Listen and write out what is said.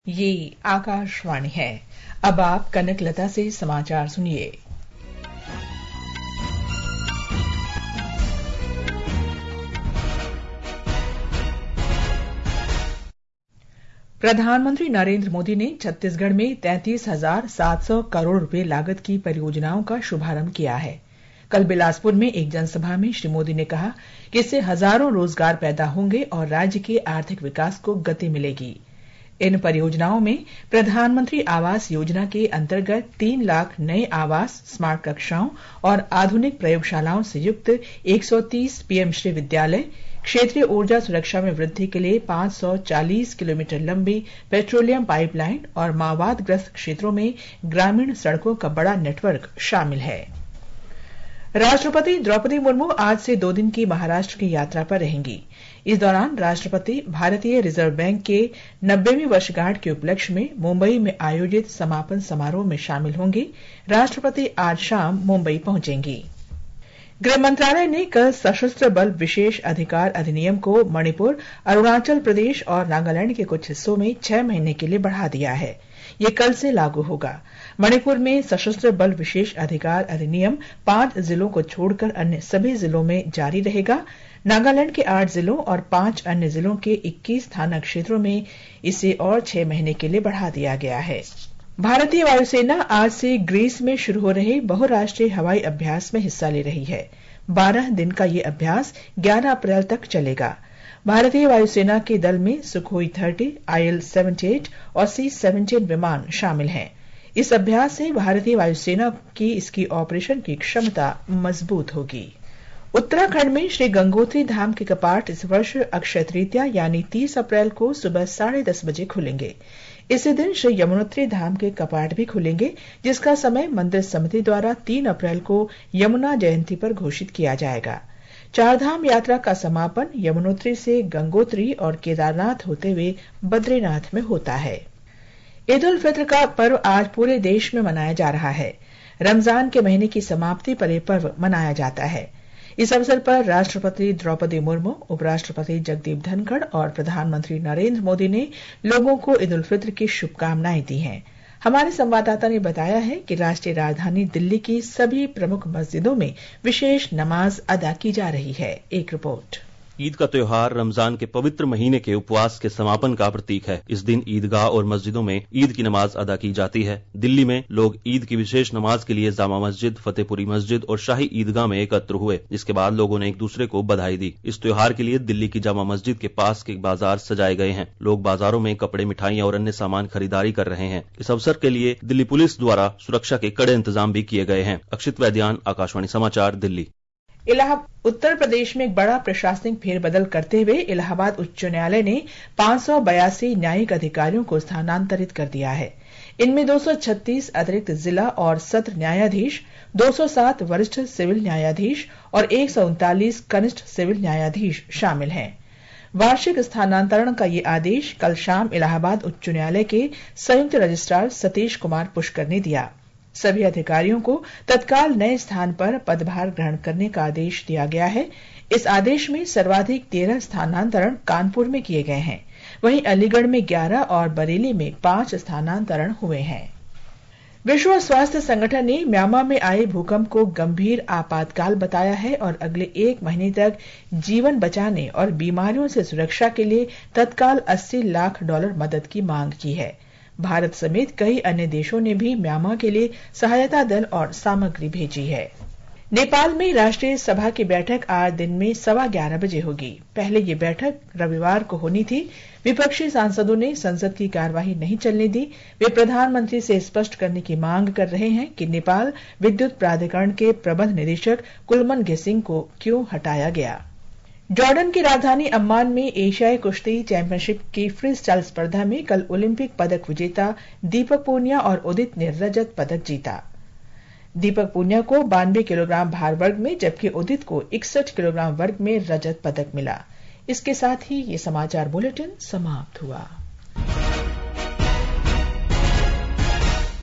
ये आकाशवाणी है। अब आप कनक लता से समाचार सुनिए। प्रधानमंत्री नरेंद्र मोदी ने छत्तीसगढ़ में 33,700 करोड़ रुपए लागत की परियोजनाओं का शुभारंभ किया है। कल बिलासपुर में एक जनसभा में श्री मोदी ने कहा कि इससे हजारों रोजगार पैदा होंगे और राज्य के आर्थिक विकास को गति मिलेगी। इन परियोजनाओं में प्रधानमंत्री आवास योजना के अंतर्गत 3 लाख नए आवास, स्मार्ट कक्षाओं और आधुनिक प्रयोगशालाओं से युक्त 130 पीएम श्री विद्यालय, क्षेत्रीय ऊर्जा सुरक्षा में वृद्धि के लिए 540 किलोमीटर लंबी पेट्रोलियम पाइपलाइन और माओवादग्रस्त क्षेत्रों में ग्रामीण सड़कों का बड़ा नेटवर्क शामिल है। राष्ट्रपति द्रौपदी मुर्मू आज से 2 दिन की महाराष्ट्र की यात्रा पर रहेंगी। इस दौरान राष्ट्रपति भारतीय रिजर्व बैंक के 90वीं वर्षगांठ के उपलक्ष्य में मुंबई में आयोजित समापन समारोह में शामिल होंगे। राष्ट्रपति आज शाम मुंबई पहुंचेंगी। गृह मंत्रालय ने कल सशस्त्र बल विशेष अधिकार अधिनियम को मणिपुर, अरुणाचल प्रदेश और नागालैंड के कुछ हिस्सों में 6 महीने के लिए बढ़ा दिया है। ये कल से लागू होगा। मणिपुर में सशस्त्र बल विशेष अधिकार अधिनियम 5 जिलों को छोड़कर अन्य सभी जिलों में जारी रहेगा। नागालैंड के 8 जिलों और 5 अन्य जिलों के 21 थाना क्षेत्रों में इसे और 6 महीने के लिए बढ़ा दिया गया है। भारतीय वायुसेना आज से ग्रीस में शुरू हो रहे बहुराष्ट्रीय हवाई अभ्यास में हिस्सा ले रही है। 12 दिन का ये अभ्यास 11 अप्रैल तक चलेगा। भारतीय वायुसेना के दल में सुखोई 30, IL-78 और C-17 विमान शामिल हैं। इस अभ्यास से भारतीय वायुसेना की इसकी ऑपरेशन की क्षमता मजबूत होगी। उत्तराखंड में श्री गंगोत्री धाम के कपाट इस वर्ष अक्षय तृतीया यानी 30 अप्रैल को सुबह 10:30 बजे खुलेंगे। इसी दिन श्री यमुनोत्री धाम के कपाट भी खुलेंगे, जिसका समय मंदिर समिति द्वारा 3 अप्रैल को यमुना जयंती पर घोषित किया जाएगा। 4 धाम यात्रा का समापन यमुनोत्री से गंगोत्री और केदारनाथ होते हुए बद्रीनाथ में होता है। ईद उल फित्र का पर्व आज पूरे देश में मनाया जा रहा है। रमजान के महीने की समाप्ति पर यह पर्व मनाया जाता है। इस अवसर पर राष्ट्रपति द्रौपदी मुर्मू, उपराष्ट्रपति जगदीप धनखड़ और प्रधानमंत्री नरेंद्र मोदी ने लोगों को ईद उल फित्र की शुभकामनाएं दी हैं। हमारे संवाददाता ने बताया है कि राष्ट्रीय राजधानी दिल्ली की सभी प्रमुख मस्जिदों में विशेष नमाज अदा की जा रही है। एक रिपोर्ट। ईद का त्योहार रमजान के पवित्र महीने के उपवास के समापन का प्रतीक है। इस दिन ईदगाह और मस्जिदों में ईद की नमाज अदा की जाती है। दिल्ली में लोग ईद की विशेष नमाज के लिए जामा मस्जिद, फतेहपुरी मस्जिद और शाही ईदगाह में एकत्र हुए, जिसके बाद लोगों ने एक दूसरे को बधाई दी। इस त्योहार के लिए दिल्ली की जामा मस्जिद के पास के बाजार सजाए गए हैं। लोग बाजारों में कपड़े, मिठाइयां और अन्य सामान खरीदारी कर रहे हैं। इस अवसर के लिए दिल्ली पुलिस द्वारा सुरक्षा के कड़े इंतजाम भी किए गए हैं। अक्षित वैद्यान, आकाशवाणी समाचार, दिल्ली। उत्तर प्रदेश में एक बड़ा प्रशासनिक फेरबदल करते हुए इलाहाबाद उच्च न्यायालय ने 582 न्यायिक अधिकारियों को स्थानांतरित कर दिया है। इनमें 236 अतिरिक्त जिला और सत्र न्यायाधीश, 207 वरिष्ठ सिविल न्यायाधीश और 139 कनिष्ठ सिविल न्यायाधीश शामिल हैं। वार्षिक स्थानांतरण का ये आदेश कल शाम इलाहाबाद उच्च न्यायालय के संयुक्त रजिस्ट्रार सतीश कुमार पुष्कर ने दिया। सभी अधिकारियों को तत्काल नए स्थान पर पदभार ग्रहण करने का आदेश दिया गया है। इस आदेश में सर्वाधिक 13 स्थानांतरण कानपुर में किए गए हैं। वहीं अलीगढ़ में 11 और बरेली में 5 स्थानांतरण हुए हैं। विश्व स्वास्थ्य संगठन ने म्यांमार में आए भूकंप को गंभीर आपातकाल बताया है और अगले 1 महीने तक जीवन बचाने और बीमारियों से सुरक्षा के लिए तत्काल $80 लाख मदद की मांग की है। भारत समेत कई अन्य देशों ने भी म्यांमार के लिए सहायता दल और सामग्री भेजी है। नेपाल में राष्ट्रीय सभा की बैठक आज दिन में 11:15 बजे होगी। पहले ये बैठक रविवार को होनी थी। विपक्षी सांसदों ने संसद की कार्यवाही नहीं चलने दी। वे प्रधानमंत्री से स्पष्ट करने की मांग कर रहे हैं कि नेपाल विद्युत प्राधिकरण के प्रबंध निदेशक कुलमन घेसिंग को क्यों हटाया गया। जॉर्डन की राजधानी अम्मान में एशियाई कुश्ती चैंपियनशिप की फ्री स्टाइल स्पर्धा में कल ओलंपिक पदक विजेता दीपक पूनिया और उदित ने रजत पदक जीता। दीपक पूनिया को 92 किलोग्राम भार वर्ग में जबकि उदित को 61 किलोग्राम वर्ग में रजत पदक मिला। इसके साथ ही ये समाचार बुलेटिन समाप्त हुआ।